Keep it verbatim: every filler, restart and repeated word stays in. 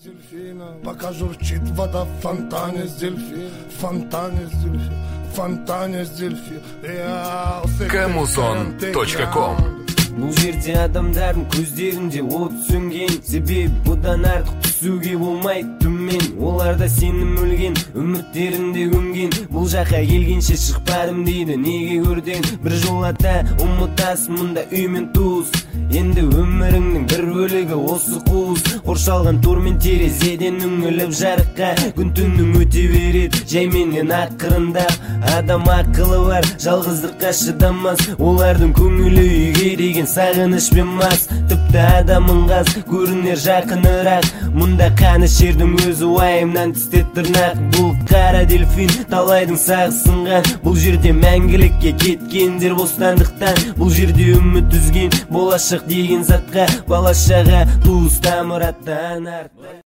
Дельфина, пока журчит вода в фонтане с дельфин, фонтане с дельфин, фонтане с дельфин. Камузон точка ком. Бұл жерде адамдардың көздерінде от сөнген, себебі бұдан артық түсуге болмайды төмен. Оларда сенім өлген, үміттерінде көмген. Бұл жаққа келгенше шықпадым дейді, неге көрден? Бір жолата ұмытасың мұнда үй мен туыс. Енді өміріңнің бір бөлігі осы қуыс. Қоршалған тормен терезеден үңіліп жарыққа, күн түннің өте береді жайменен ақырындап. Адам ақылы бар, жалғыздыққа шыдамас. Олардың көңілі үйге деген сағынышпен мас. Тіпті адамың қаз көрінер жақынырақ. Мұнда қаны шердің өзі уайымнан тісте тырнақ. Бұл қара дельфин талайдың сағысынған. Бұл жерде мәңгілікке кеткендер бостандықтан. Бұл жерде үміт үзген болашақ деген затқа, балашаға туыс тамыраттан артты.